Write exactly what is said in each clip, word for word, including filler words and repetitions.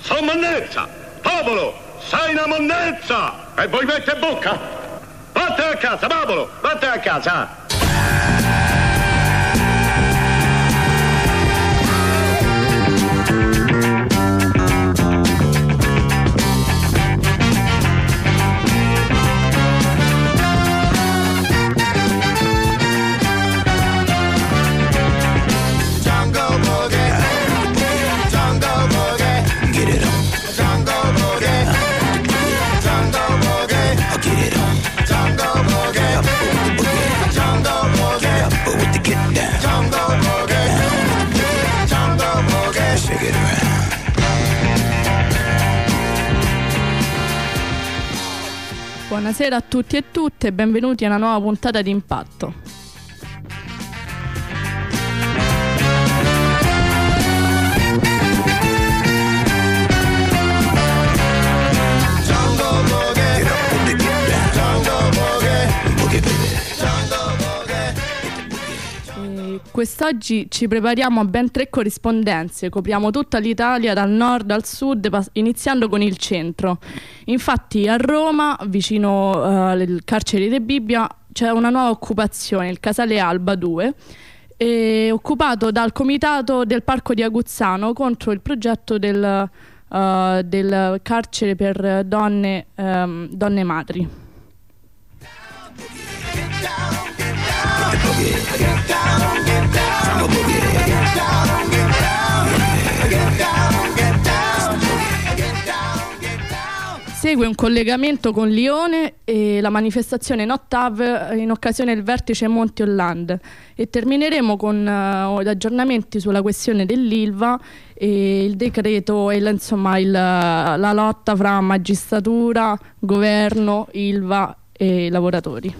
sono monnezza! Popolo, sei una monnezza! E voi mette bocca? Vattene a casa, popolo, vattene a casa! Buonasera a tutti e tutte e benvenuti a una nuova puntata di Impatto. Quest'oggi ci prepariamo a ben tre corrispondenze, copriamo tutta l'Italia dal nord al sud, iniziando con il centro. Infatti a Roma, vicino uh, al carcere di Bibbia, c'è una nuova occupazione, il Casale Alba due, è occupato dal comitato del Parco di Aguzzano contro il progetto del, uh, del carcere per donne, um, donne madri. Segue un collegamento con Lione e la manifestazione Nottav in occasione del vertice Monti Hollande e termineremo con uh, gli aggiornamenti sulla questione dell'Ilva e il decreto e la, insomma il, la lotta fra magistratura, governo, Ilva e lavoratori.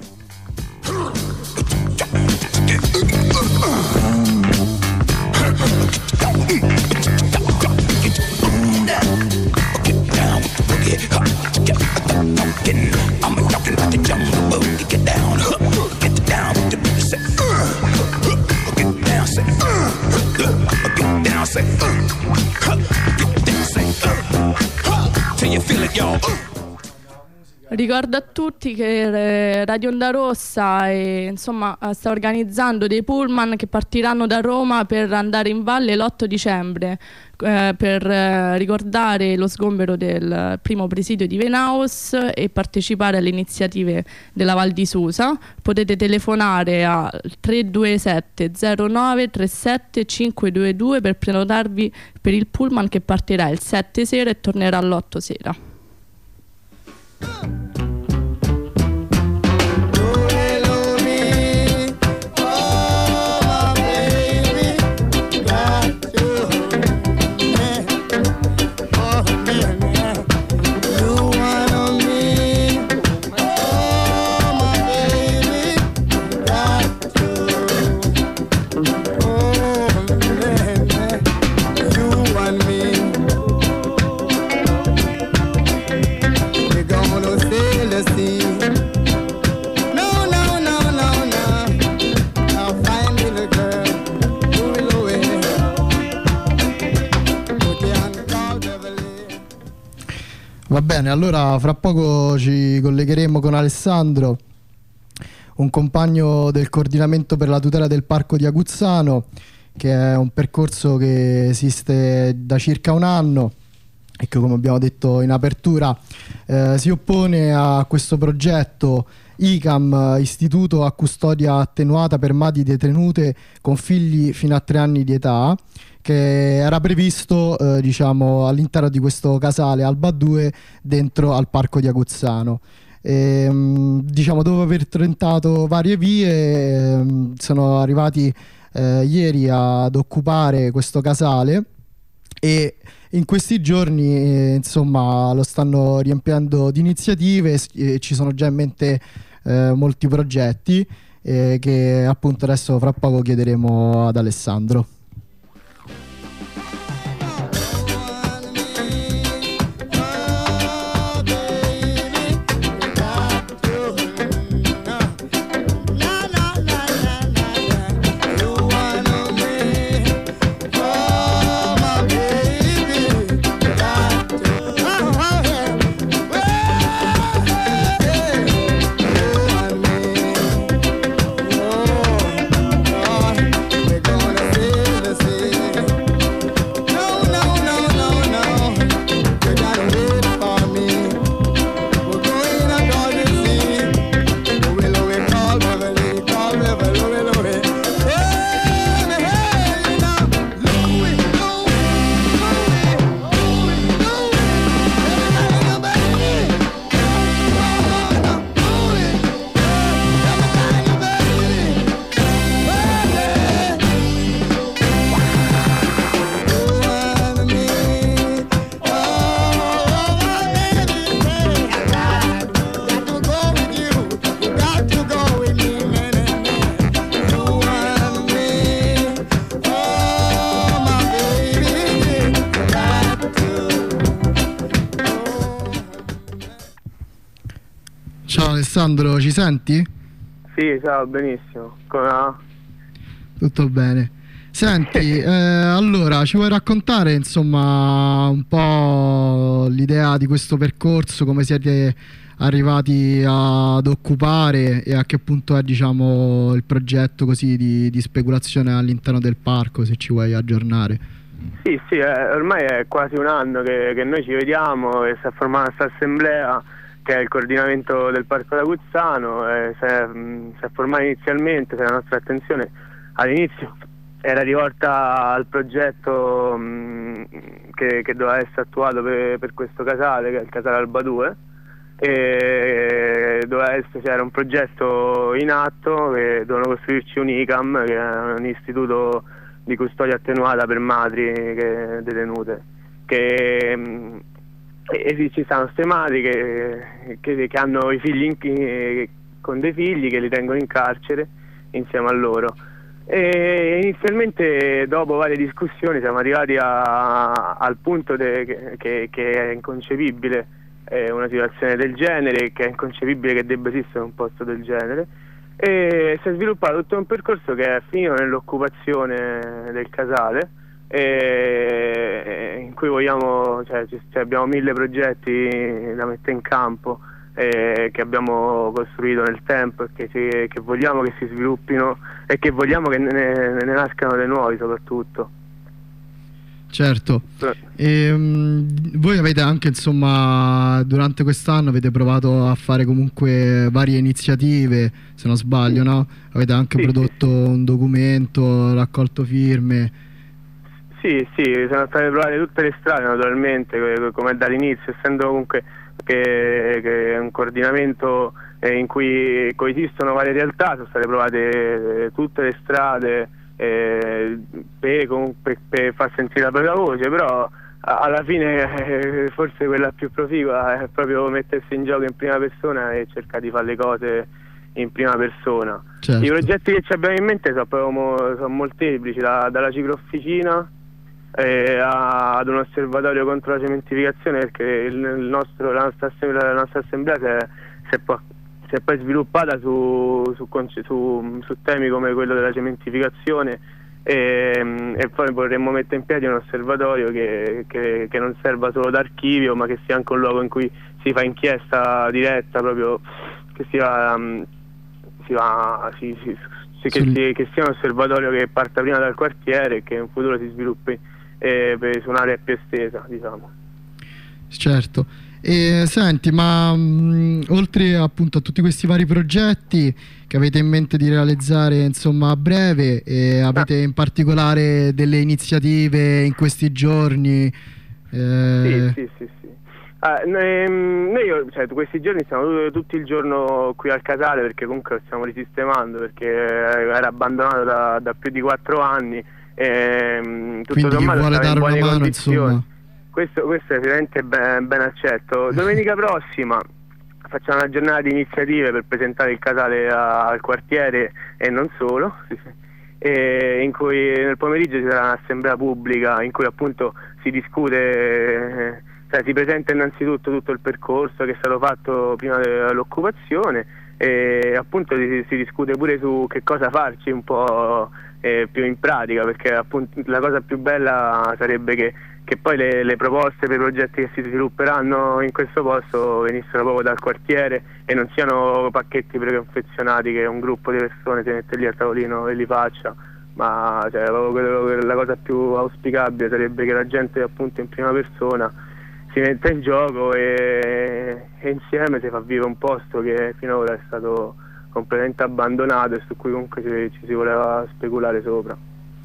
Ricordo a tutti che Radio Onda Rossa e, insomma, sta organizzando dei pullman che partiranno da Roma per andare in valle l'otto dicembre eh, per eh, ricordare lo sgombero del primo presidio di Venaus e partecipare alle iniziative della Val di Susa. Potete telefonare a tre due sette zero nove tre sette cinque due due per prenotarvi per il pullman che partirà il sette sera e tornerà all'otto sera. Va bene, allora fra poco ci collegheremo con Alessandro, un compagno del coordinamento per la tutela del Parco di Aguzzano, che è un percorso che esiste da circa un anno e che, come abbiamo detto in apertura, eh, si oppone a questo progetto I C A M, Istituto a Custodia Attenuata per Madri Detenute con figli fino a tre anni di età, che era previsto eh, diciamo all'interno di questo casale Alba due dentro al Parco di Aguzzano. E, diciamo, dopo aver tentato varie vie, eh, sono arrivati eh, ieri ad occupare questo casale e in questi giorni eh, insomma lo stanno riempiendo di iniziative e ci sono già in mente eh, molti progetti eh, che appunto adesso fra poco chiederemo ad Alessandro. Alessandro, ci senti? Sì, ciao, benissimo. Come va? Tutto bene. Senti, eh, allora ci vuoi raccontare insomma un po' l'idea di questo percorso, come siete arrivati ad occupare e a che punto è, diciamo, il progetto così di, di speculazione all'interno del parco, se ci vuoi aggiornare? Sì, sì, eh, ormai è quasi un anno che, che noi ci vediamo e si è formata questa assemblea che è il coordinamento del Parco d'Aguzzano. Eh, si, è, mh, si è formata inizialmente, la nostra attenzione all'inizio era rivolta al progetto mh, che, che doveva essere attuato per, per questo casale, che è il casale Alba due, e doveva essere, c'era un progetto in atto che dovevano costruirci un I C A M, che è un istituto di custodia attenuata per madri che, detenute, che mh, e ci stanno queste madri che, che, che hanno i figli in, che, con dei figli che li tengono in carcere insieme a loro. E inizialmente, dopo varie discussioni, siamo arrivati a, al punto de, che, che, che è inconcepibile eh, una situazione del genere, che è inconcepibile che debba esistere un posto del genere, e si è sviluppato tutto un percorso che è finito nell'occupazione del casale, e in cui vogliamo, cioè, cioè abbiamo mille progetti da mettere in campo, eh, che abbiamo costruito nel tempo e che, ci, che vogliamo che si sviluppino e che vogliamo che ne, ne nascano dei nuovi soprattutto. Certo. E, um, voi avete anche, insomma, durante quest'anno avete provato a fare comunque varie iniziative, se non sbaglio, no? Avete anche sì, prodotto sì, sì. un documento, raccolto firme. Sì, sì, sono state provate tutte le strade naturalmente, come dall'inizio, essendo comunque che, che è un coordinamento eh, in cui coesistono varie realtà, sono state provate eh, tutte le strade eh, per, per, per far sentire la propria voce, però alla fine eh, forse quella più proficua è proprio mettersi in gioco in prima persona e cercare di fare le cose in prima persona. Certo. I progetti che ci abbiamo in mente sono, proprio, sono molteplici, da, dalla ciclofficina eh, a, ad un osservatorio contro la cementificazione, perché il, il nostro, la, nostra assemblea, la nostra assemblea si è, si è, poi, si è poi sviluppata su, su, su, su temi come quello della cementificazione, e, e poi vorremmo mettere in piedi un osservatorio che, che, che non serva solo d'archivio, ma che sia anche un luogo in cui si fa inchiesta diretta, proprio che sia, um, si va, si, si, si, che, si, che sia un osservatorio che parta prima dal quartiere e che in futuro si sviluppi eh, per, su un'area più estesa, diciamo. Certo. E senti, ma mh, oltre appunto a tutti questi vari progetti che avete in mente di realizzare, insomma, a breve, e avete in particolare delle iniziative in questi giorni? Eh... Sì, sì, sì, sì. Ah, noi, noi cioè, questi giorni stiamo tutto il giorno qui al casale, perché comunque lo stiamo risistemando, perché era abbandonato da, da più di quattro anni, e tutto quindi chi vuole dare una mano, insomma. Questo, questo è veramente ben, ben accetto. Domenica prossima facciamo una giornata di iniziative per presentare il casale a, al quartiere e non solo, e in cui nel pomeriggio ci sarà un'assemblea pubblica in cui appunto si discute, cioè si presenta innanzitutto tutto il percorso che è stato fatto prima dell'occupazione, e appunto si, si discute pure su che cosa farci un po' eh, più in pratica, perché appunto la cosa più bella sarebbe che che poi le, le proposte per i progetti che si svilupperanno in questo posto venissero proprio dal quartiere e non siano pacchetti preconfezionati che un gruppo di persone si mette lì al tavolino e li faccia, ma cioè, proprio quello, la cosa più auspicabile sarebbe che la gente appunto in prima persona si metta in gioco e, e insieme si fa vivere un posto che finora è stato completamente abbandonato e su cui comunque ci, ci si voleva speculare sopra.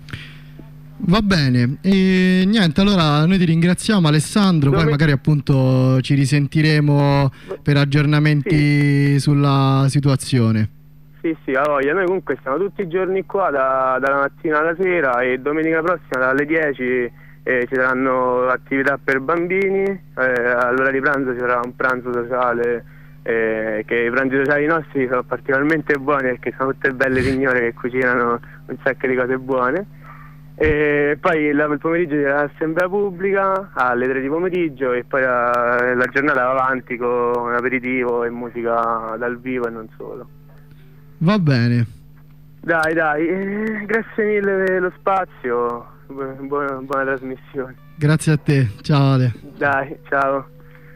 Va bene, e niente, allora noi ti ringraziamo, Alessandro. Dove... poi magari appunto ci risentiremo per aggiornamenti sì. sulla situazione. Sì, sì, a voglia. Noi comunque stiamo tutti i giorni qua da, dalla mattina alla sera, e domenica prossima dalle dieci eh, ci saranno attività per bambini, eh, all'ora di pranzo ci sarà un pranzo sociale, eh, che i pranzi sociali nostri sono particolarmente buoni perché sono tutte belle signore che cucinano un sacco di cose buone. E poi la, il pomeriggio c'era l'assemblea pubblica alle tre di pomeriggio e poi la, la giornata va avanti con un aperitivo e musica dal vivo e non solo. Va bene. Dai, dai, eh, grazie mille per lo spazio, Bu- buona, buona trasmissione. Grazie a te, ciao Ale. Dai, ciao.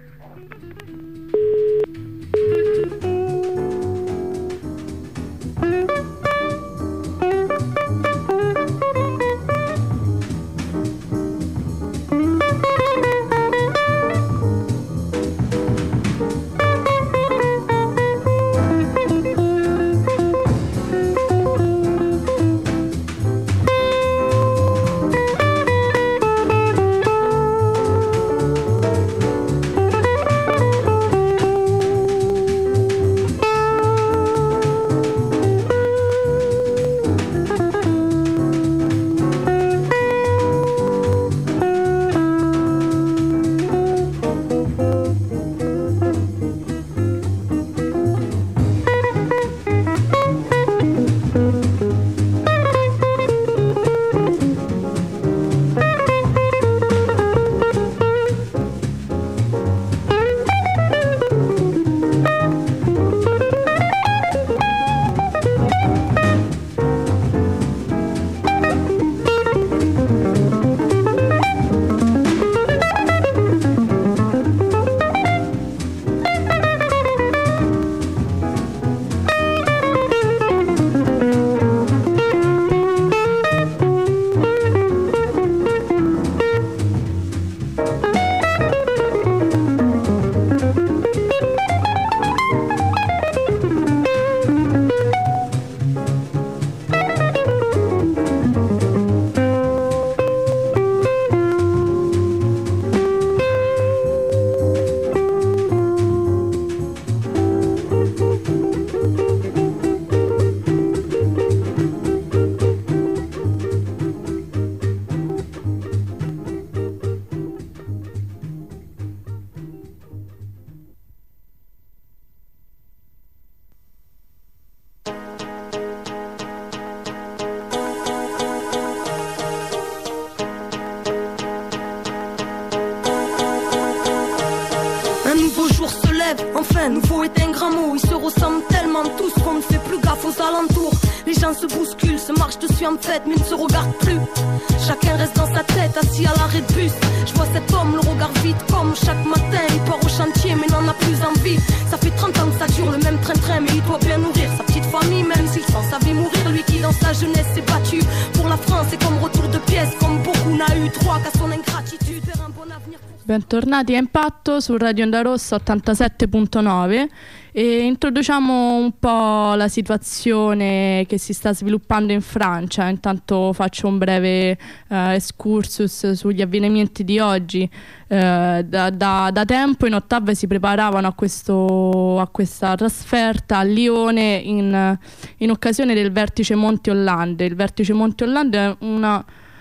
Enfin, nouveau est un grand mot, ils se ressemblent tellement tous qu'on ne fait plus gaffe aux alentours. Les gens se bousculent, se marchent dessus en fête, mais ne se regardent plus. Chacun reste dans sa tête, assis à l'arrêt de bus. Je vois cet homme, le regard vide comme chaque matin. Il part au chantier, mais n'en a plus envie. Ça fait trente ans que ça dure, le même train-train, mais il doit bien nourrir sa petite famille, même s'il s'en savait mourir. Lui qui dans sa jeunesse s'est battu pour la France, et comme retour de pièce, comme beaucoup n'a eu droit qu'à son ingratitude vers un bon avenir. Bentornati a Impatto su Radio Onda Rossa ottantasette punto nove e introduciamo un po' la situazione che si sta sviluppando in Francia. Intanto faccio un breve uh, excursus sugli avvenimenti di oggi. Uh, da, da, da tempo in ottave si preparavano a, questo, a questa trasferta a Lione in, in occasione del vertice Monti Hollande. Il vertice Monti Hollande è una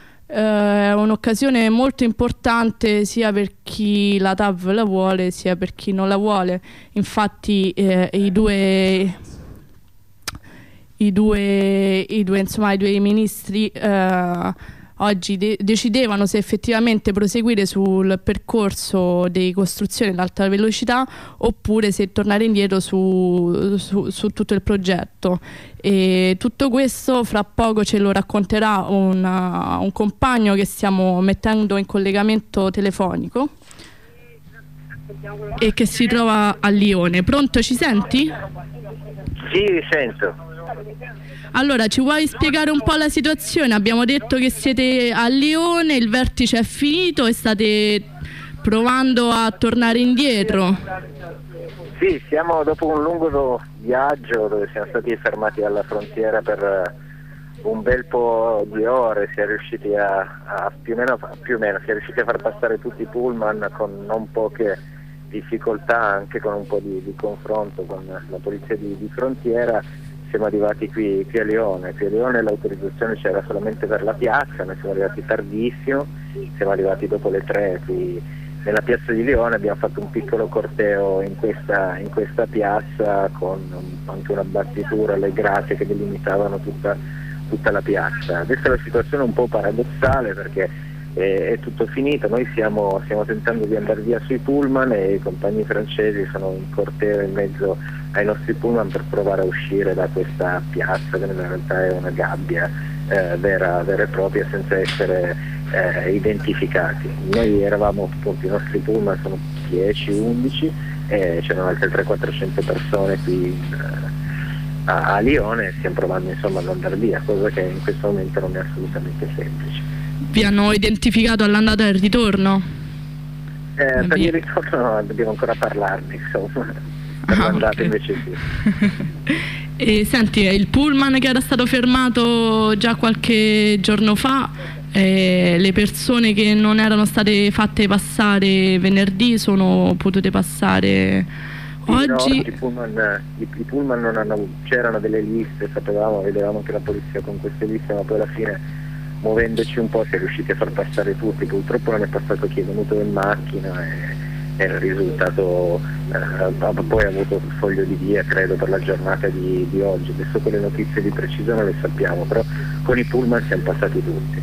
È uh, un'occasione molto importante sia per chi la T A V la vuole sia per chi non la vuole. Infatti eh, i due i due i due insomma i due ministri uh, oggi de- decidevano se effettivamente proseguire sul percorso di costruzione dell'alta velocità oppure se tornare indietro su, su, su tutto il progetto. E tutto questo fra poco ce lo racconterà una, un compagno che stiamo mettendo in collegamento telefonico e che si trova a Lione. Pronto, ci senti? Sì, sento. Allora, ci vuoi spiegare un po' la situazione? Abbiamo detto che siete a Lione, il vertice è finito e state provando a tornare indietro. Sì, siamo dopo un lungo viaggio dove siamo stati fermati alla frontiera per un bel po' di ore, si è riusciti a, a più o meno, più o meno si è riusciti a far passare tutti i pullman con non poche difficoltà, anche con un po' di, di confronto con la polizia di, di frontiera. Siamo arrivati qui, qui a Lione. Qui a Lione l'autorizzazione c'era solamente per la piazza, noi siamo arrivati tardissimo, siamo arrivati dopo le tre qui nella piazza di Lione. Abbiamo fatto un piccolo corteo in questa, in questa piazza con anche una battitura, le grazie che delimitavano tutta tutta la piazza. Adesso la situazione è un po' paradossale perché è, è tutto finito, noi stiamo, stiamo tentando di andare via sui pullman e i compagni francesi sono in corteo in mezzo ai nostri pullman per provare a uscire da questa piazza che in realtà è una gabbia eh, vera, vera e propria senza essere eh, identificati. Noi eravamo appunto, i nostri pullman sono dieci undici e c'erano altre trecento quattrocento persone qui eh, a, a Lione e stiamo provando insomma ad andare via, cosa che in questo momento non è assolutamente semplice. Vi hanno identificato all'andata e al ritorno? Eh, per il ritorno dobbiamo ancora parlarne, insomma. Per ah, l'andata okay. invece sì. E senti, il pullman che era stato fermato già qualche giorno fa, eh, le persone che non erano state fatte passare venerdì sono potute passare sì, oggi? No, i, pullman, i, i pullman non hanno, c'erano delle liste, sapevamo, vedevamo anche la polizia con queste liste, ma poi alla fine muovendoci un po' si è riusciti a far passare tutti. Purtroppo non è passato chi è venuto in macchina e è risultato eh, poi ha avuto il foglio di via credo per la giornata di, di oggi. Adesso quelle notizie di preciso non le sappiamo, però con i pullman siamo passati tutti.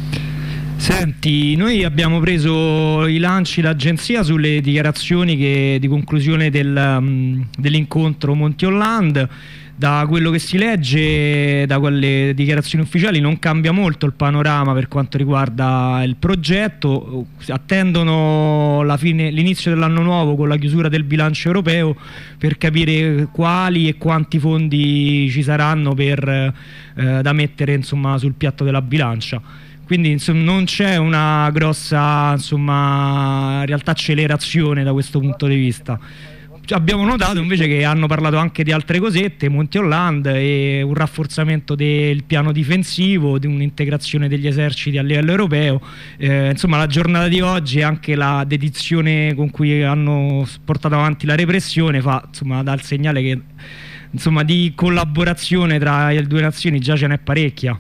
Senti, noi abbiamo preso i lanci l'agenzia sulle dichiarazioni che, di conclusione del, um, dell'incontro Monti Holland. Da quello che si legge, da quelle dichiarazioni ufficiali, non cambia molto il panorama per quanto riguarda il progetto. Attendono la fine, l'inizio dell'anno nuovo con la chiusura del bilancio europeo per capire quali e quanti fondi ci saranno per, eh, da mettere insomma, sul piatto della bilancia. Quindi insomma, non c'è una grossa insomma, in realtà accelerazione da questo punto di vista. Abbiamo notato invece che hanno parlato anche di altre cosette, Monti Holland e un rafforzamento del piano difensivo, di un'integrazione degli eserciti a livello europeo. Eh, insomma la giornata di oggi e anche la dedizione con cui hanno portato avanti la repressione fa, insomma, dà il segnale che insomma, di collaborazione tra le due nazioni già ce n'è parecchia.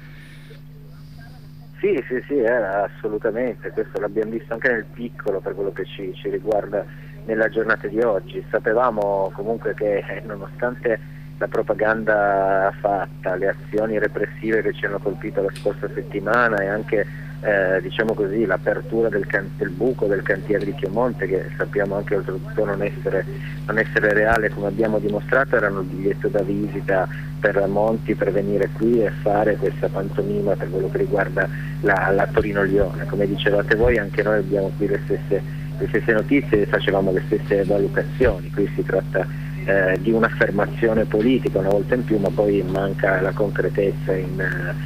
Sì, sì, sì, eh, assolutamente, questo l'abbiamo visto anche nel piccolo per quello che ci, ci riguarda nella giornata di oggi. Sapevamo comunque che eh, nonostante la propaganda fatta, le azioni repressive che ci hanno colpito la scorsa settimana e anche eh, diciamo così l'apertura del, del buco del cantiere di Chiomonte, che sappiamo anche oltretutto non essere, non essere reale come abbiamo dimostrato, erano il biglietto da visita per Monti per venire qui e fare questa pantomima per quello che riguarda la, la Torino-Lione. Come dicevate voi, anche noi abbiamo qui le stesse, le stesse notizie e facevamo le stesse valutazioni. Qui si tratta eh, di un'affermazione politica una volta in più, ma poi manca la concretezza in,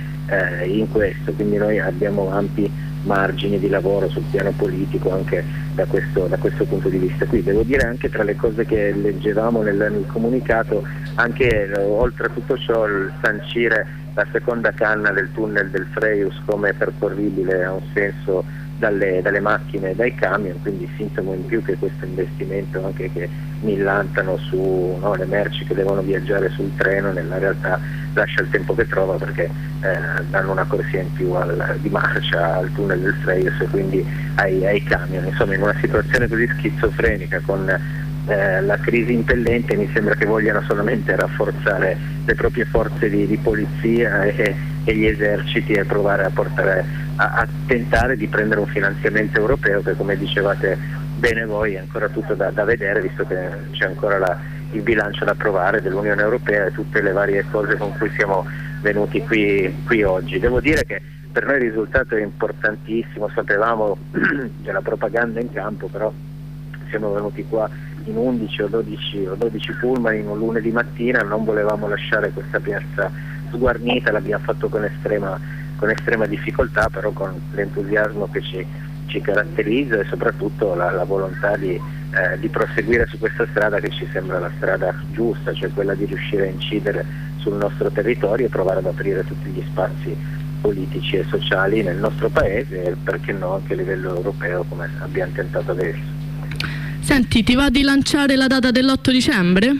eh, in questo, quindi noi abbiamo ampi margini di lavoro sul piano politico anche da questo, da questo punto di vista qui. Devo dire anche tra le cose che leggevamo nel, nel comunicato, anche eh, oltre a tutto ciò il sancire la seconda canna del tunnel del Frejus come percorribile ha un senso dalle, dalle macchine e dai camion, quindi sintomo in più che questo investimento anche che millantano su no, le merci che devono viaggiare sul treno nella realtà lascia il tempo che trova, perché eh, danno una corsia in più al, di marcia al tunnel del Frejus e quindi ai, ai camion. Insomma, in una situazione così schizofrenica con eh, la crisi impellente mi sembra che vogliano solamente rafforzare le proprie forze di, di polizia e, e gli eserciti e provare a portare a, a tentare di prendere un finanziamento europeo che, come dicevate bene voi, è ancora tutto da, da vedere, visto che c'è ancora la, il bilancio da approvare dell'Unione Europea e tutte le varie cose con cui siamo venuti qui, qui oggi. Devo dire che per noi il risultato è importantissimo, sapevamo della propaganda in campo, però siamo venuti qua in undici o dodici, o dodici pullman in un lunedì mattina, non volevamo lasciare questa piazza sguarnita, l'abbiamo fatto con estrema, con estrema difficoltà, però con l'entusiasmo che ci, ci caratterizza e soprattutto la, la volontà di, eh, di proseguire su questa strada che ci sembra la strada giusta, cioè quella di riuscire a incidere sul nostro territorio e provare ad aprire tutti gli spazi politici e sociali nel nostro paese e perché no anche a livello europeo, come abbiamo tentato adesso. Senti, ti va di lanciare la data dell'otto dicembre?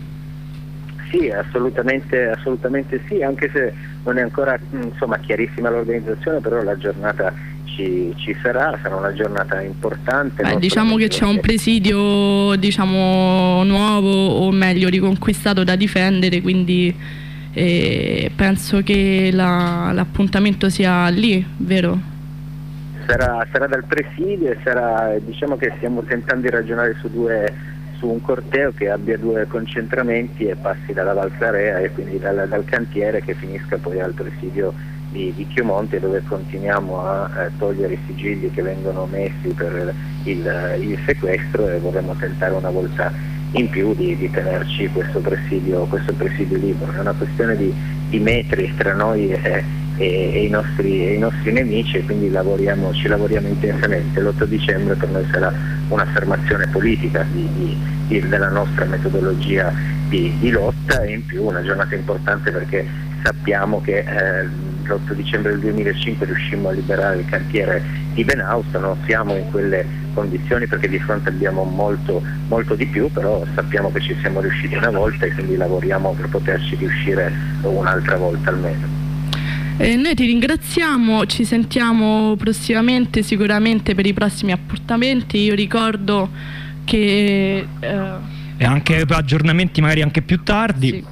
Sì, assolutamente, assolutamente sì, anche se non è ancora insomma chiarissima l'organizzazione, però la giornata ci, ci sarà, sarà una giornata importante. Beh, diciamo che c'è un presidio diciamo nuovo, o meglio riconquistato da difendere, quindi e penso che la, l'appuntamento sia lì, vero? Sarà, sarà dal presidio e sarà, diciamo che stiamo tentando di ragionare su due su un corteo che abbia due concentramenti e passi dalla Valsarea e quindi dal, dal cantiere, che finisca poi al presidio di, di Chiomonte, dove continuiamo a eh, togliere i sigilli che vengono messi per il, il sequestro, e vorremmo tentare una volta in più di, di tenerci questo presidio, questo presidio libero. È una questione di, di metri tra noi e, e, e, i nostri, e i nostri nemici, e quindi lavoriamo, ci lavoriamo intensamente. L'otto dicembre per noi sarà un'affermazione politica di, di, di, della nostra metodologia di, di lotta, e in più una giornata importante perché sappiamo che eh, l'otto dicembre del duemilacinque riuscimmo a liberare il cantiere di Benausta. Non siamo in quelle condizioni perché di fronte abbiamo molto, molto di più, però sappiamo che ci siamo riusciti una volta e quindi lavoriamo per poterci riuscire un'altra volta almeno. Eh, noi ti ringraziamo, ci sentiamo prossimamente sicuramente per i prossimi appuntamenti. Io ricordo che eh... e anche aggiornamenti magari anche più tardi. Sì.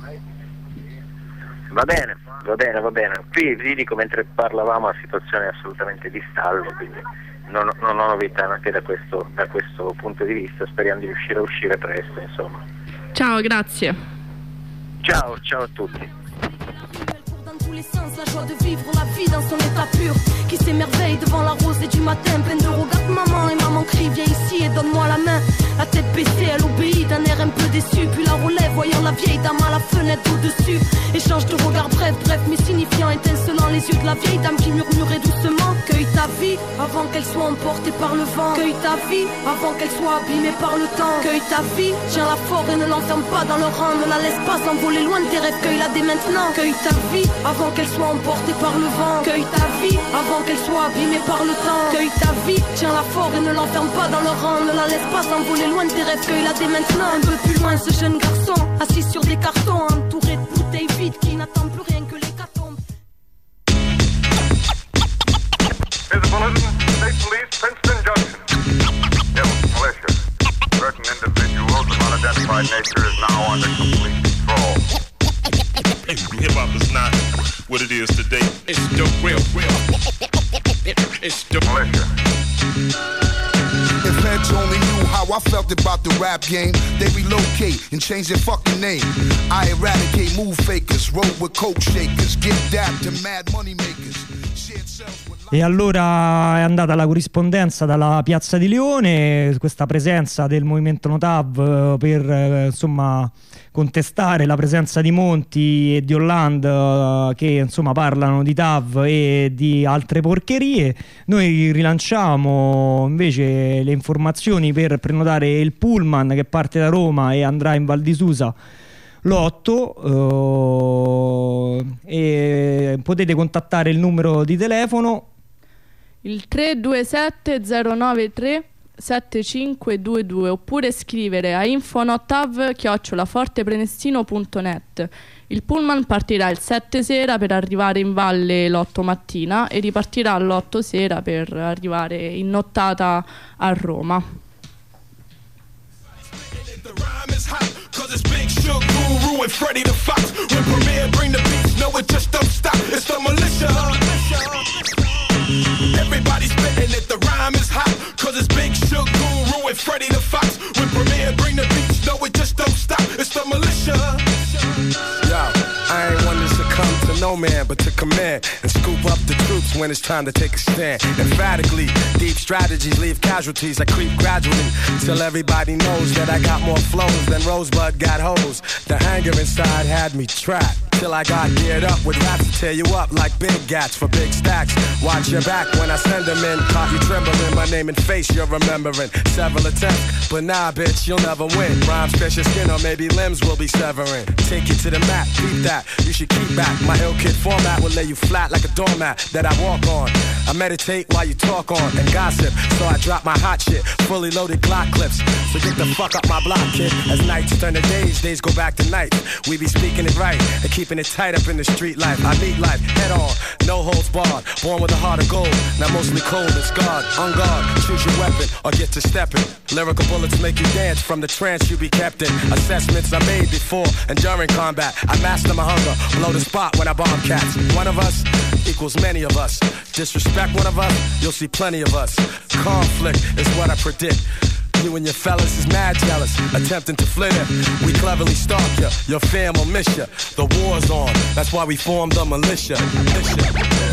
Va bene, va bene, va bene. Qui vi dico, mentre parlavamo, la situazione è assolutamente di stallo, quindi non, non ho novità anche da questo, da questo punto di vista. Speriamo di riuscire a uscire presto, insomma. Ciao, grazie. Ciao, ciao a tutti. Les sens, la joie de vivre la vie dans son état pur, qui s'émerveille devant la rosée du matin, pleine de regards maman, et maman crie viens ici et donne-moi la main. La tête baissée, elle obéit d'un air un peu déçu, puis la relève voyant la vieille dame à la fenêtre au-dessus. Échange de regards bref, bref mais signifiant, étincelant les yeux de la vieille dame qui murmurait doucement. Cueille ta vie avant qu'elle soit emportée par le vent. Cueille ta vie avant qu'elle soit abîmée par le temps. Cueille ta vie, tiens-la fort et ne l'enferme pas dans le rang. Ne la laisse pas s'envoler loin de tes rêves, cueille-la dès maintenant. Cueille ta vie avant qu'elle soit emportée par le vent. Cueille ta vie avant qu'elle soit abîmée par le temps. Cueille ta vie, tiens-la fort et ne l'enferme pas dans le rang. Ne la laisse pas s'envoler loin de tes rêves, cueille-la dès maintenant. Un peu plus loin, ce jeune garçon, assis sur des cartons, entouré de bouteilles vides, qui n'attend plus rien que l'hécatombe. Here's a bulletin, State Police, Princeton Junction. Hill, militia. Certain individuals of unidentified nature is now under complete control. Hip-hop is not what it is today. It's the real, real. It's the militia. If Edge only knew how I felt about the rap game, they relocate and change their fucking name. I eradicate move fakers, roll with coke shakers, give dap to mad money makers. E allora è andata la corrispondenza dalla Piazza di Lione, questa presenza del movimento Notav per eh, insomma contestare la presenza di Monti e di Hollande eh, che insomma parlano di T A V e di altre porcherie. Noi rilanciamo invece le informazioni per prenotare il pullman che parte da Roma e andrà in Val di Susa l'otto, uh, e potete contattare il numero di telefono il tre due sette zero nove tre sette cinque due due, oppure scrivere a infonotav chiocciola forteprenestino punto net. Il pullman partirà il sette sera per arrivare in valle l'otto mattina e ripartirà all'otto sera per arrivare in nottata a Roma. Cause it's Big Shug, Guru, and Freddy the Fox. When Premier bring the beats, no, it just don't stop. It's the militia. Everybody spitting it, the rhyme is hot. Cause it's Big Shug, Guru, and Freddy the Fox. When Premier bring the beats, no, it just don't stop. It's the militia. Yo, I ain't one to succumb to no man, but to command and scoop up the troops when it's time to take a stand. Emphatically, deep strategies leave casualties. I creep gradually till everybody knows that I got more flows than Rosebud got hoes. The anger inside had me trapped till I got geared up with raps to tear you up like big gats for big stacks. Watch your back when I send them in. Caught you trembling, my name and face you're remembering. Several attempts, but nah, bitch, you'll never win. Rhymes pierce your skin or maybe limbs will be severing. Take you to the mat, beat that, you should keep back. My ill kid format will lay you flat like a doormat that I walk on. I meditate while you talk on and gossip, so I drop my hot shit, fully loaded Glock clips. So get the fuck up my block, kid. As nights turn to days, days go back to nights. We be speaking it right and keep keeping it tight up in the street life. I meet life head on, no holds barred. Born with a heart of gold, now mostly cold and scarred. On guard, choose your weapon or get to stepping. Lyrical bullets make you dance from the trance you be kept in. Assessments I made before and during combat. I master my hunger, blow the spot when I bomb cats. One of us equals many of us. Disrespect one of us, you'll see plenty of us. Conflict is what I predict. You and your fellas is mad jealous, attempting to flit it. We cleverly stalk ya, your fam will miss ya. The war's on, that's why we formed the militia. militia.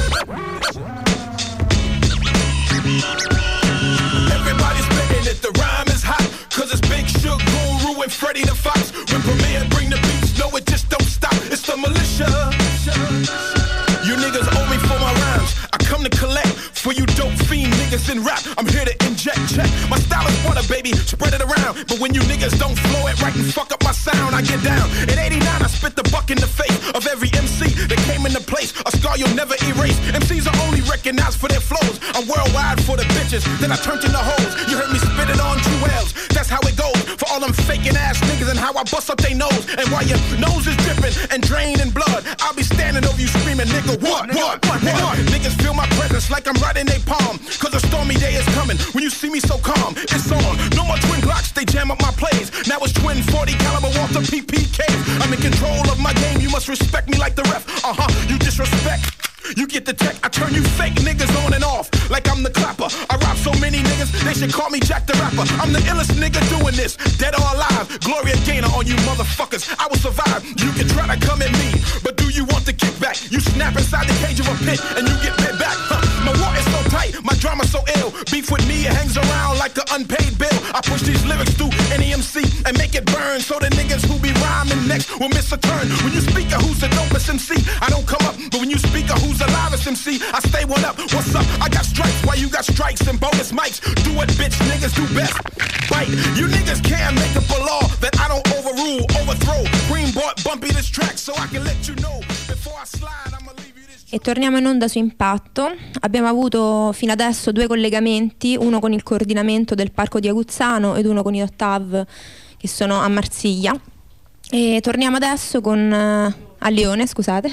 Everybody's spitting it, the rhyme is hot. Cause it's Big Shug, Guru, and Freddy the Fox. When Premier bring the beats, no it just don't stop. It's the militia. You niggas owe me for my rhymes. I come to collect for you dope fiend niggas in rap. I'm here to inject, check. My style is water, baby, spread it around. But when you niggas don't flow it right and fuck up my sound, I get down. In eighty-nine, I spit the buck in the face of every M C that came into place. A scar you'll never erase. M Cs are only recognized for their flows. I'm worldwide for the bitches, then I turned into hoes. You heard me spit it on jewels. That's how it goes. For all them faking ass niggas and how I bust up they nose. And while your nose is dripping and draining blood, I'll be standing over you screaming, nigga, what, what, what, what? Niggas feel my presence like I'm right in they palm. Cause a stormy day is coming. When you see me so calm, it's on. No more twin Glocks, they jam up my plays. Now it's twin forty caliber Walter P P K. I'm in control of my game, you must respect me like the ref. Uh-huh, you disrespect. You get the tech, I turn you fake niggas on and off like I'm the clapper. I rob so many niggas, they should call me Jack the Rapper. I'm the illest nigga doing this, dead or alive. Gloria Gaynor on you motherfuckers, I will survive. You can try to come at me, but do you want the kickback? You snap inside the cage of a pit and you get bit back. Huh. My war is so tight, my drama so ill. Beef with me, it hangs around like an unpaid bill. I push these lyrics through any M C and make it burn, so the niggas who be rhyming next will miss a turn. When you speak of who's the dopest M C, I don't come up, but when you speak of who's the livest M C, I stay one up. What's up? I got stripes while you got strikes and bonus mics. Do what bitch niggas do best. Bite. You niggas can't make up a law that I don't overrule, overthrow. Green bought Bumpy this track so I can let you know before I slide. I'ma leave you this. E torniamo in onda su Impatto. Abbiamo avuto fino adesso due collegamenti, uno con il coordinamento del Parco di Aguzzano ed uno con i Ottav che sono a Marsiglia. E torniamo adesso con uh, a Lione, scusate.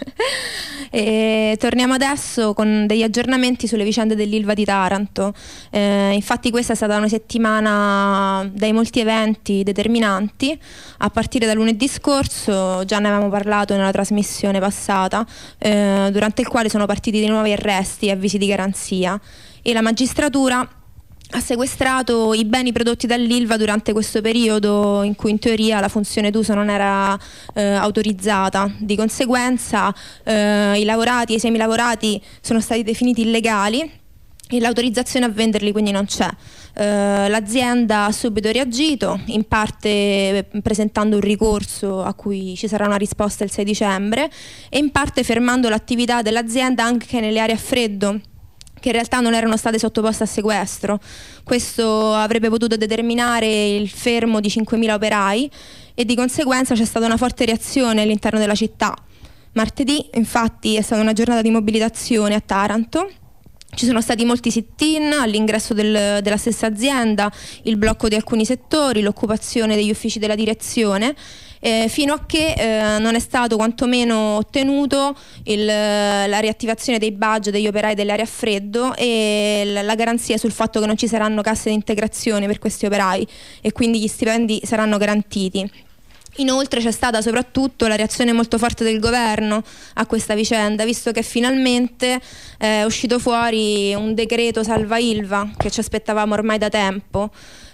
E torniamo adesso con degli aggiornamenti sulle vicende dell'Ilva di Taranto. Eh, infatti questa è stata una settimana dai molti eventi determinanti. A partire da lunedì scorso, già ne avevamo parlato nella trasmissione passata, eh, durante il quale sono partiti dei nuovi arresti e avvisi di garanzia, e la magistratura ha sequestrato i beni prodotti dall'Ilva durante questo periodo in cui in teoria la funzione d'uso non era eh, autorizzata. Di conseguenza eh, i lavorati e i semilavorati sono stati definiti illegali e l'autorizzazione a venderli quindi non c'è. Eh, l'azienda ha subito reagito, in parte presentando un ricorso a cui ci sarà una risposta il sei dicembre e in parte fermando l'attività dell'azienda anche nelle aree a freddo, che in realtà non erano state sottoposte a sequestro. Questo avrebbe potuto determinare il fermo di cinquemila operai e di conseguenza c'è stata una forte reazione all'interno della città. Martedì, infatti, è stata una giornata di mobilitazione a Taranto. Ci sono stati molti sit-in all'ingresso del, della stessa azienda, il blocco di alcuni settori, l'occupazione degli uffici della direzione, eh, fino a che eh, non è stato quantomeno ottenuto il, la riattivazione dei badge degli operai delle aree a freddo e la, la garanzia sul fatto che non ci saranno casse di integrazione per questi operai e quindi gli stipendi saranno garantiti. Inoltre c'è stata soprattutto la reazione molto forte del governo a questa vicenda, visto che finalmente è uscito fuori un decreto salva Ilva che ci aspettavamo ormai da tempo.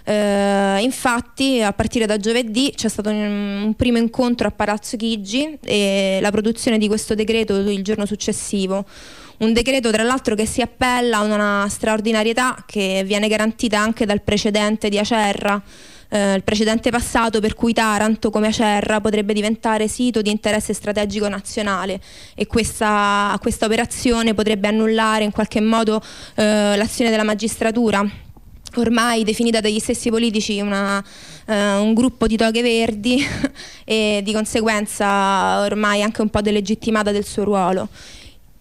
Eh, infatti a partire da giovedì c'è stato un, un primo incontro a Palazzo Chigi e la produzione di questo decreto il giorno successivo. Un decreto tra l'altro che si appella a una straordinarietà che viene garantita anche dal precedente di Acerra, eh, il precedente passato per cui Taranto come Acerra potrebbe diventare sito di interesse strategico nazionale e questa, questa operazione potrebbe annullare in qualche modo eh, l'azione della magistratura, ormai definita dagli stessi politici una, uh, un gruppo di toghe verdi e di conseguenza ormai anche un po' delegittimata del suo ruolo.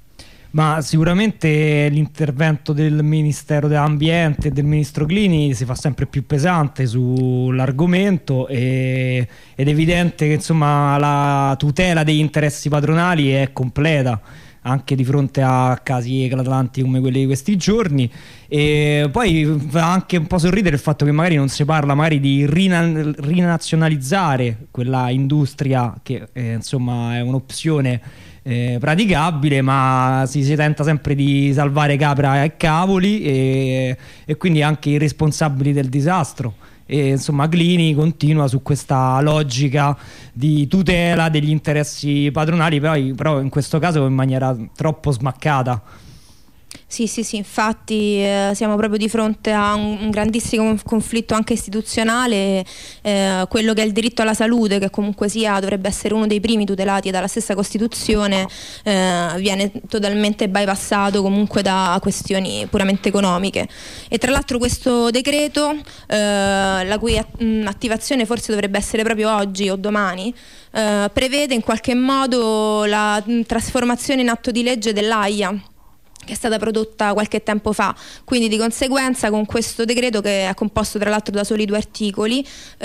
Ma sicuramente l'intervento del Ministero dell'Ambiente e del Ministro Clini si fa sempre più pesante sull'argomento, e, ed è evidente che insomma la tutela degli interessi padronali è completa anche di fronte a casi eclatanti come quelli di questi giorni. E poi fa anche un po' sorridere il fatto che magari non si parla magari di rina- rinazionalizzare quella industria che eh, insomma è un'opzione eh, praticabile, ma si, si tenta sempre di salvare capra e cavoli, e, e quindi anche i responsabili del disastro. E insomma Clini continua su questa logica di tutela degli interessi padronali, però, però in questo caso in maniera troppo smaccata. Sì, sì, sì, infatti eh, siamo proprio di fronte a un, un grandissimo conflitto anche istituzionale, eh, quello che è il diritto alla salute, che comunque sia dovrebbe essere uno dei primi tutelati dalla stessa Costituzione, eh, viene totalmente bypassato comunque da questioni puramente economiche. E tra l'altro questo decreto, eh, la cui attivazione forse dovrebbe essere proprio oggi o domani, eh, prevede in qualche modo la trasformazione in atto di legge dell'A I A, che è stata prodotta qualche tempo fa. Quindi di conseguenza con questo decreto, che è composto tra l'altro da soli due articoli,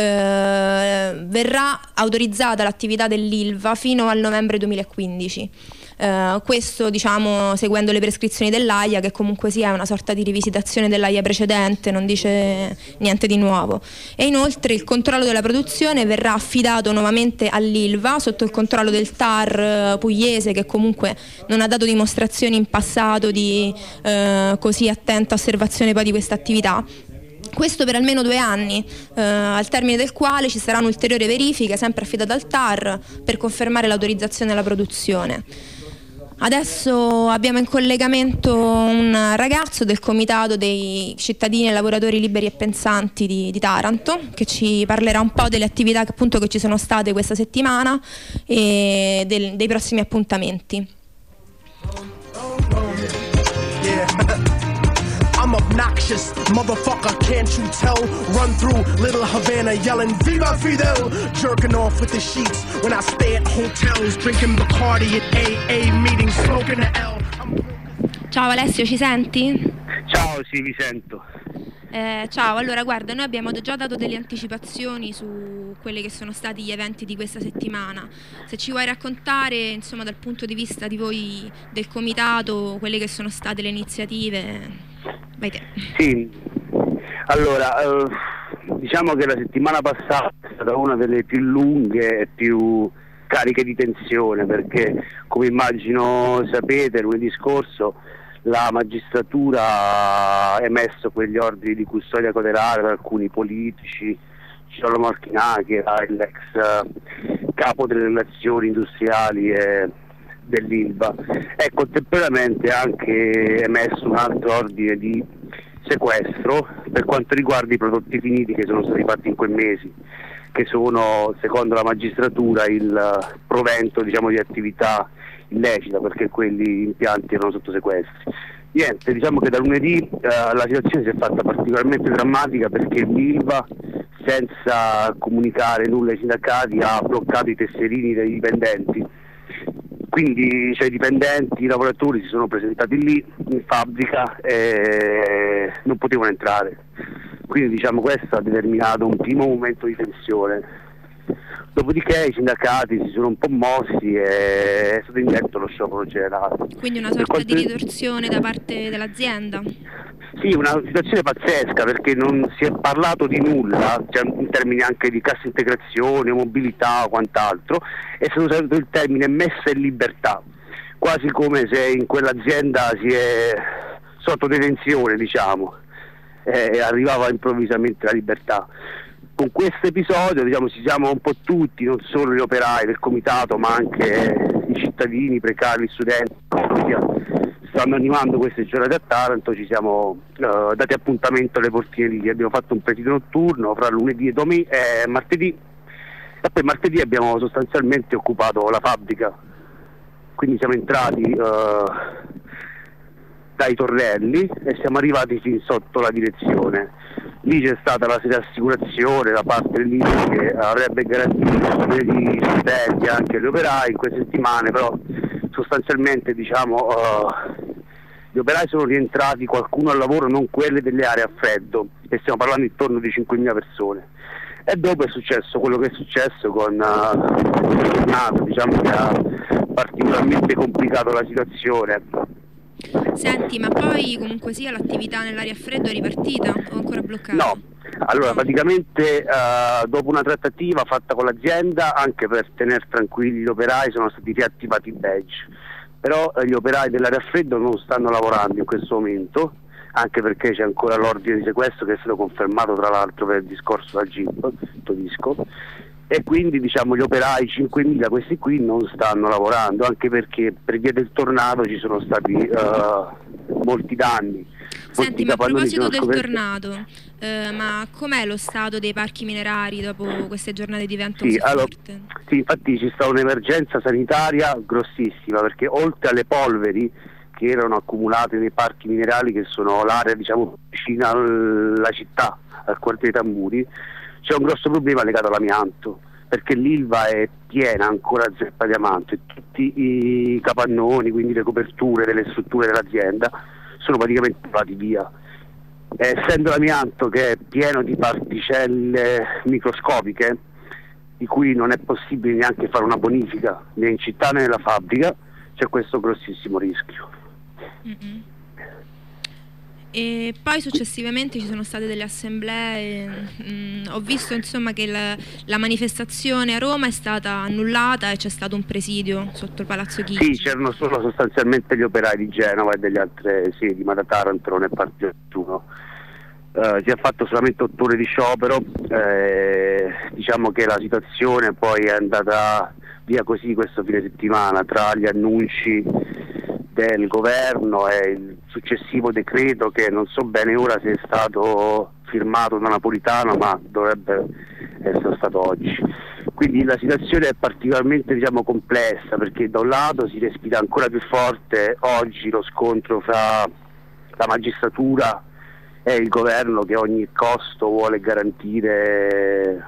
eh, verrà autorizzata l'attività dell'Ilva fino al novembre duemilaquindici. Uh, questo diciamo seguendo le prescrizioni dell'A I A, che comunque sia una sorta di rivisitazione dell'A I A precedente, non dice niente di nuovo. E inoltre il controllo della produzione verrà affidato nuovamente all'Ilva sotto il controllo del T A R uh, pugliese, che comunque non ha dato dimostrazioni in passato di uh, così attenta osservazione poi di questa attività. Questo per almeno due anni, eh, al termine del quale ci saranno ulteriori verifiche sempre affidate al T A R per confermare l'autorizzazione alla produzione. Adesso abbiamo in collegamento un ragazzo del Comitato dei cittadini e lavoratori liberi e pensanti di, di Taranto, che ci parlerà un po' delle attività che, appunto, che ci sono state questa settimana e del, dei prossimi appuntamenti. I'm obnoxious, motherfucker, can't you tell? Run through Little Havana yelling Viva Fidel, jerking off with the sheets when I stay at hotels, drinking Bacardi at A A meetings, smoking the L. Ciao Alessio, ci senti? Ciao, sì, vi sento. Eh, ciao, allora guarda, noi abbiamo già dato delle anticipazioni su quelli che sono stati gli eventi di questa settimana. Se ci vuoi raccontare, insomma, dal punto di vista di voi del comitato, quelle che sono state le iniziative, vai te. Sì, allora, eh, diciamo che la settimana passata è stata una delle più lunghe e più cariche di tensione, perché come immagino sapete, lunedì scorso la magistratura ha emesso quegli ordini di custodia cautelare per alcuni politici, Ciolo Marchinà, che era l'ex capo delle relazioni industriali e dell'Ilva, e contemporaneamente ha anche emesso un altro ordine di sequestro per quanto riguarda i prodotti finiti che sono stati fatti in quei mesi, che sono, secondo la magistratura, il provento, diciamo, di attività illecita, perché quelli impianti erano sotto sequestri. Niente, diciamo che da lunedì eh, la situazione si è fatta particolarmente drammatica, perché l'Ilva, senza comunicare nulla ai sindacati, ha bloccato i tesserini dei dipendenti. Quindi, cioè, i dipendenti, i lavoratori si sono presentati lì in fabbrica e non potevano entrare. Quindi, diciamo, questo ha determinato un primo momento di tensione. Dopodiché i sindacati si sono un po' mossi e è stato indetto lo sciopero generale. Quindi una sorta quanto... di ritorsione da parte dell'azienda? Sì, una situazione pazzesca, perché non si è parlato di nulla, cioè in termini anche di cassa integrazione, mobilità o quant'altro, è stato usato il termine messa in libertà, quasi come se in quell'azienda si è sotto detenzione, diciamo, e arrivava improvvisamente la libertà. Con questo episodio, diciamo, ci siamo un po' tutti, non solo gli operai del comitato, ma anche i cittadini, i precari, gli studenti, stanno animando queste giornate a Taranto. Ci siamo uh, dati appuntamento alle portinerie, abbiamo fatto un presidio notturno fra lunedì e, domen- e martedì, e poi martedì abbiamo sostanzialmente occupato la fabbrica, quindi siamo entrati uh, dai torrelli e siamo arrivati fin sotto la direzione. Lì c'è stata la seria assicurazione da parte dell'I N P che avrebbe garantito gli studenti, anche gli operai in queste settimane, però sostanzialmente, diciamo, uh, gli operai sono rientrati, qualcuno al lavoro, non quelle delle aree a freddo, e stiamo parlando intorno di cinquemila persone. E dopo è successo quello che è successo con uh, il tornado, diciamo che ha particolarmente complicato la situazione. Senti, ma poi comunque sia l'attività nell'area a freddo è ripartita o ancora bloccata? No, allora praticamente uh, dopo una trattativa fatta con l'azienda, anche per tenere tranquilli gli operai, sono stati riattivati i badge, però eh, gli operai dell'area a freddo non stanno lavorando in questo momento, anche perché c'è ancora l'ordine di sequestro che è stato confermato tra l'altro per il discorso dal G I P, Todisco, e quindi diciamo gli operai cinquemila, questi qui, non stanno lavorando, anche perché per via del tornado ci sono stati uh, molti danni. Senti, ma a proposito del tornado, eh, ma com'è lo stato dei parchi minerari dopo queste giornate di vento sì, così allora, forte? Sì, infatti c'è stata un'emergenza sanitaria grossissima, perché oltre alle polveri che erano accumulate nei parchi minerali, che sono l'area diciamo vicina alla città, al quartiere Tamburi, c'è un grosso problema legato all'amianto, perché l'Ilva è piena ancora zeppa di amianto e tutti i capannoni, quindi le coperture delle strutture dell'azienda, sono praticamente volati via. E essendo l'amianto che è pieno di particelle microscopiche, di cui non è possibile neanche fare una bonifica né in città né nella fabbrica, c'è questo grossissimo rischio. Mm-mm. E poi successivamente ci sono state delle assemblee, mm, ho visto insomma che la, la manifestazione a Roma è stata annullata e c'è stato un presidio sotto il Palazzo Chigi. Sì, c'erano solo sostanzialmente gli operai di Genova e delle altre sedi, ma da Taranto non è partito nessuno. Uh, si è fatto solamente otto ore di sciopero, eh, diciamo che la situazione poi è andata via così questo fine settimana, tra gli annunci del governo e il successivo decreto che non so bene ora se è stato firmato da Napolitano, ma dovrebbe essere stato oggi. Quindi la situazione è particolarmente diciamo complessa, perché da un lato si respira ancora più forte oggi lo scontro fra la magistratura e il governo, che a ogni costo vuole garantire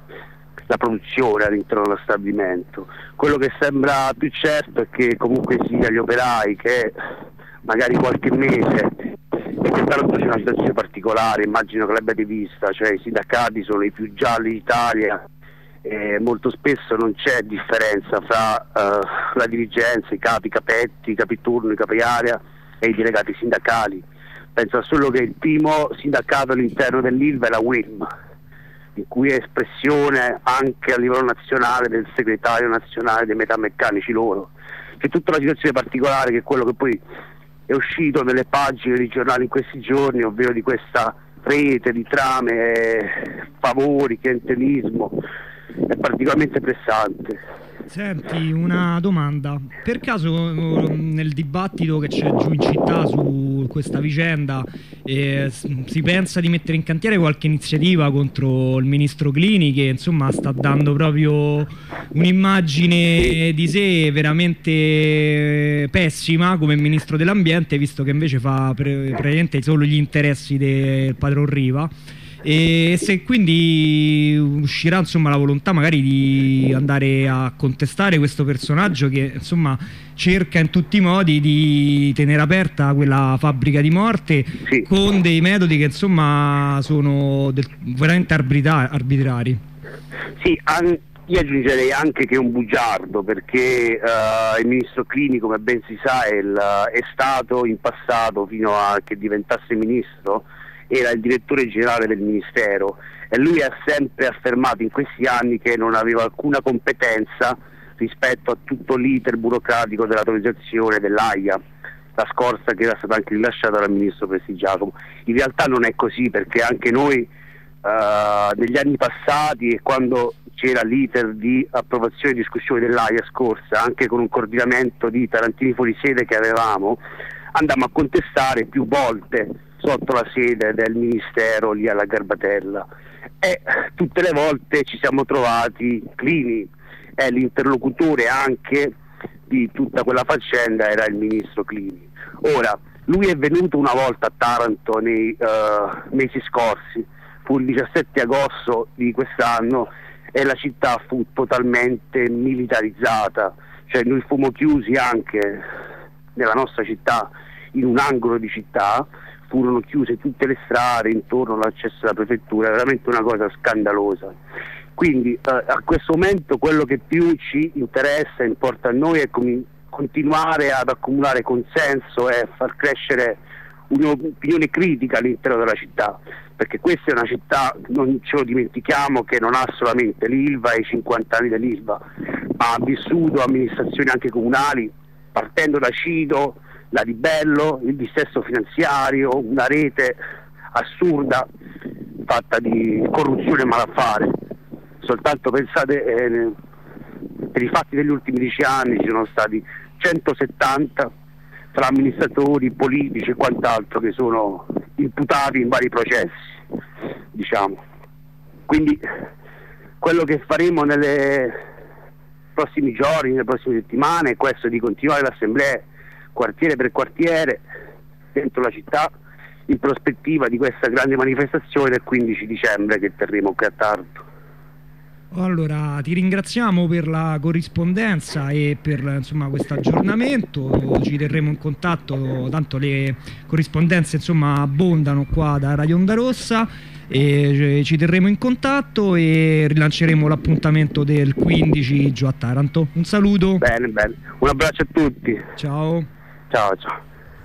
la produzione all'interno dello stabilimento. Quello che sembra più certo è che comunque sia gli operai che magari qualche mese, e che peraltro c'è una situazione particolare, immagino che l'abbiate vista, cioè i sindacati sono i più gialli d'Italia e molto spesso non c'è differenza fra uh, la dirigenza, i capi, i capetti, i capiturno, i capi area e i delegati sindacali. Penso solo che il primo sindacato all'interno dell'Ilva è la U I L M, in cui è espressione anche a livello nazionale del segretario nazionale dei metalmeccanici loro. C'è tutta una situazione particolare, che è quello che poi è uscito nelle pagine dei giornali in questi giorni, ovvero di questa rete di trame, favori, clientelismo, è particolarmente pressante. Senti, una domanda. Per caso nel dibattito che c'è giù in città su questa vicenda eh, si pensa di mettere in cantiere qualche iniziativa contro il ministro Clini, che insomma sta dando proprio un'immagine di sé veramente pessima come ministro dell'ambiente, visto che invece fa pre- praticamente solo gli interessi del padron Riva? E se quindi uscirà insomma la volontà magari di andare a contestare questo personaggio che insomma cerca in tutti i modi di tenere aperta quella fabbrica di morte, sì, con dei metodi che insomma sono del, veramente arbitra- arbitrari. Sì, an- io aggiungerei anche che è un bugiardo, perché uh, il ministro Clini, come ben si sa, è, il, è stato in passato, fino a che diventasse ministro, era il direttore generale del ministero, e lui ha sempre affermato in questi anni che non aveva alcuna competenza rispetto a tutto l'iter burocratico dell'autorizzazione dell'AIA, la scorsa che era stata anche rilasciata dal ministro Prestigiacomo. In realtà non è così, perché anche noi uh, negli anni passati, e quando c'era l'iter di approvazione e discussione dell'AIA scorsa, anche con un coordinamento di Tarantini fuori sede che avevamo, andammo a contestare più volte sotto la sede del ministero lì alla Garbatella, e tutte le volte ci siamo trovati Clini, e l'interlocutore anche di tutta quella faccenda era il ministro Clini. Ora, lui è venuto una volta a Taranto nei uh, mesi scorsi, fu il diciassette agosto di quest'anno, e la città fu totalmente militarizzata, cioè noi fummo chiusi anche nella nostra città in un angolo di città, furono chiuse tutte le strade intorno all'accesso alla prefettura, è veramente una cosa scandalosa. Quindi eh, a questo momento quello che più ci interessa e importa a noi è com- continuare ad accumulare consenso e far crescere un'opinione critica all'interno della città, perché questa è una città, non ce lo dimentichiamo, che non ha solamente l'Ilva e i cinquanta anni dell'Ilva, ma ha vissuto amministrazioni anche comunali, partendo da Cido, la Libello, il dissesto finanziario, una rete assurda fatta di corruzione e malaffare. Soltanto pensate, eh, per i fatti degli ultimi dieci anni ci sono stati centosettanta tra amministratori, politici e quant'altro che sono imputati in vari processi, diciamo. Quindi quello che faremo nei prossimi giorni, nelle prossime settimane è questo, di continuare l'assemblea quartiere per quartiere dentro la città, in prospettiva di questa grande manifestazione del quindici dicembre che terremo qui a Taranto. Allora, ti ringraziamo per la corrispondenza e per, insomma, questo aggiornamento. Ci terremo in contatto, tanto le corrispondenze, insomma, abbondano qua da Radio Onda Rossa, e ci terremo in contatto e rilanceremo l'appuntamento del quindici giù a Taranto. Un saluto. Bene, bene. Un abbraccio a tutti. Ciao. Ciao, ciao.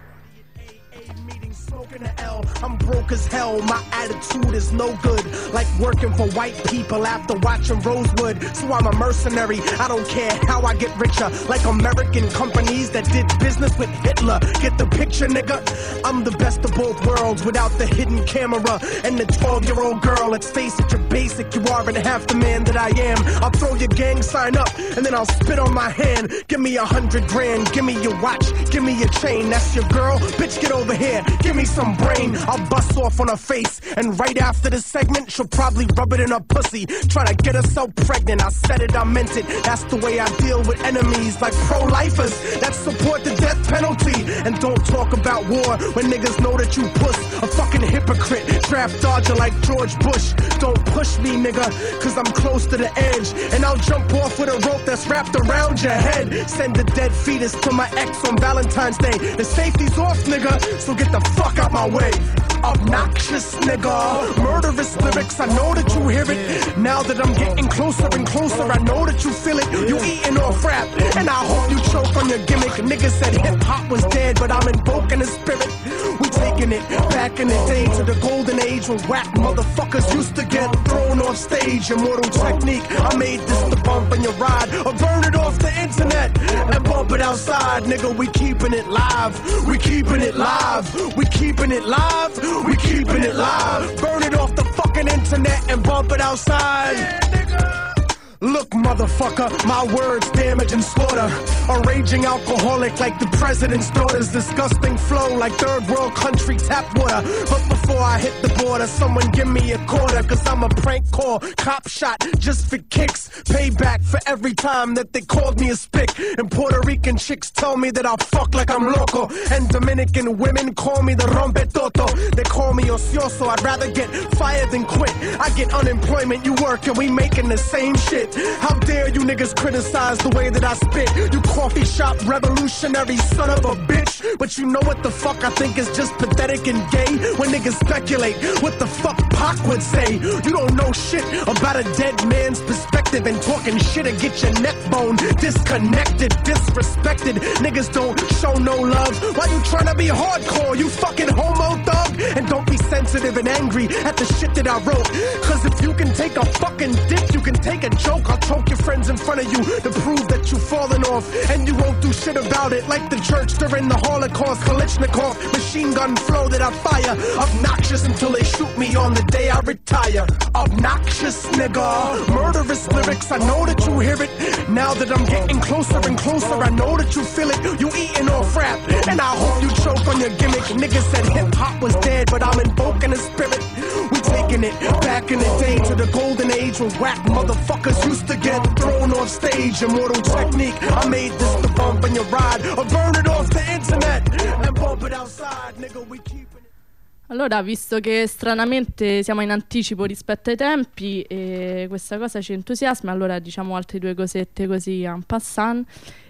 I'm broke as hell, my attitude is no good. Like working for white people after watching Rosewood. So I'm a mercenary, I don't care how I get richer. Like American companies that did business with Hitler. Get the picture, nigga? I'm the best of both worlds without the hidden camera and the twelve-year-old girl. Let's face it, you're basic, you aren't half the man that I am. I'll throw your gang sign up and then I'll spit on my hand. Give me a hundred grand, give me your watch, give me your chain. That's your girl? Bitch, get over here, give me some brain. I'll bust off on her face, and right after the segment, she'll probably rub it in her pussy, try to get herself pregnant. I said it, I meant it. That's the way I deal with enemies, like pro-lifers that support the death penalty. And don't talk about war when niggas know that you puss. A fucking hypocrite, draft dodger like George Bush. Don't push me, nigga, cause I'm close to the edge, and I'll jump off with a rope that's wrapped around your head. Send a dead fetus to my ex on Valentine's Day. The safety's off, nigga, so get the fuck out my way. Obnoxious nigga, murderous lyrics, I know that you hear it. Now that I'm getting closer and closer, I know that you feel it. You eating off rap, and I hope you choke on your gimmick. Niggas said hip-hop was dead, but I'm invoking the spirit. We taking it back in the day to the golden age when whack motherfuckers used to get thrown off stage. Immortal technique, I made this to bump in your ride, or burn it off the internet and bump it outside. Nigga, we keeping it live, we keeping it live, we keeping it live, we keeping it live. Burn it off the fucking internet and bump it outside. Yeah, nigga. Look, motherfucker, my words damage and slaughter. A raging alcoholic like the president's daughter's disgusting flow like third world country tap water. But before I hit the border, someone give me a quarter, cause I'm a prank call, cop shot just for kicks. Payback for every time that they called me a spick. And Puerto Rican chicks tell me that I'll fuck like I'm loco. And Dominican women call me the rompetoto. They call me ocioso, I'd rather get fired than quit. I get unemployment, you work, and we making the same shit. How dare you niggas criticize the way that I spit? You coffee shop revolutionary son of a bitch. But you know what the fuck I think is just pathetic and gay? When niggas speculate what the fuck Pac would say. You don't know shit about a dead man's perspective, and talking shit'll get your neck bone disconnected, disrespected. Niggas don't show no love. Why you tryna be hardcore, you fucking homo thug? And don't be sensitive and angry at the shit that I wrote, cause if you can take a fucking dick, you can take a joke. I'll choke your friends in front of you to prove that you've fallen off, and you won't do shit about it. Like the church during the Holocaust, Kalashnikov, machine gun flow that I fire. Obnoxious until they shoot me on the day I retire. Obnoxious nigga, murderous lyrics, I know that you hear it. Now that I'm getting closer and closer, I know that you feel it. You eating off rap, and I hope you choke on your gimmick. Niggas said hip-hop was dead, but I'm invoking the spirit. We taking it back in the day to the golden age when whack motherfuckers used to get thrown off stage. Immortal technique, I made this to bump in your ride, or burn it off the internet and bump it outside. Nigga, we keeping it. Allora, visto che stranamente siamo in anticipo rispetto ai tempi e questa cosa ci entusiasma, allora diciamo altre due cosette così en passant.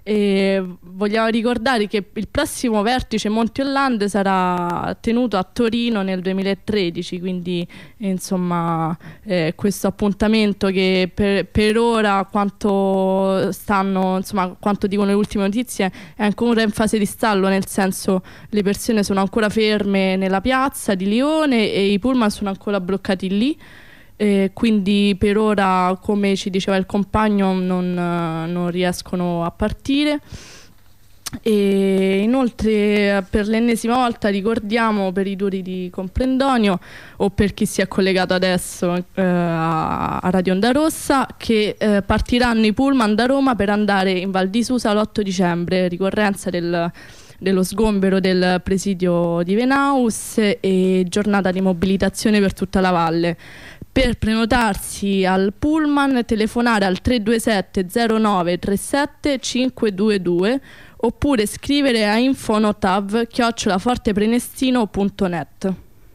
E vogliamo ricordare che il prossimo vertice Monti Holland sarà tenuto a Torino nel duemilatredici, quindi insomma eh, questo appuntamento che per, per ora quanto stanno, insomma quanto dicono le ultime notizie, è ancora in fase di stallo, nel senso le persone sono ancora ferme nella piazza di Lione e i pullman sono ancora bloccati lì. Eh, quindi per ora, come ci diceva il compagno, non, non riescono a partire. E inoltre per l'ennesima volta ricordiamo per i duri di Comprendonio, o per chi si è collegato adesso eh, a Radio Onda Rossa, che eh, partiranno i pullman da Roma per andare in Val di Susa l'otto dicembre, ricorrenza del dello sgombero del presidio di Venaus e giornata di mobilitazione per tutta la valle. Per prenotarsi al pullman telefonare al tre due sette zero nove tre sette cinque due due oppure scrivere a infonotav chiocciola forteprenestino punto net.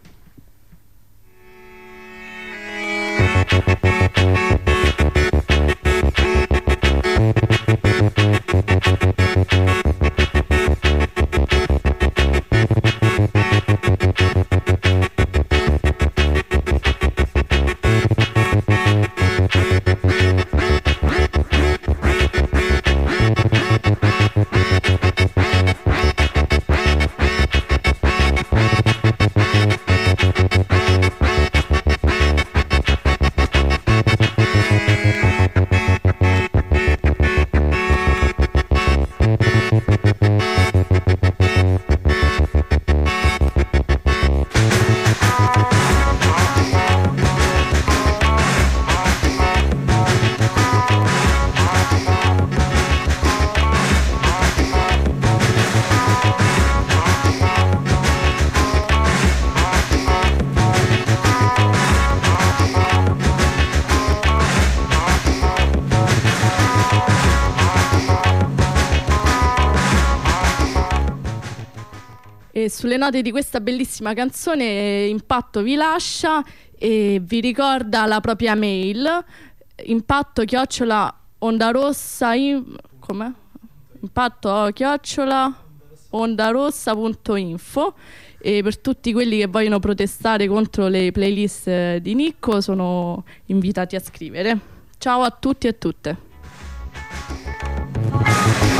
E sulle note di questa bellissima canzone Impatto vi lascia e vi ricorda la propria mail, impatto chiocciola ondarossa in... com'è? impatto chiocciola ondarossa punto info. E per tutti quelli che vogliono protestare contro le playlist di Nicco sono invitati a scrivere. Ciao a tutti e tutte.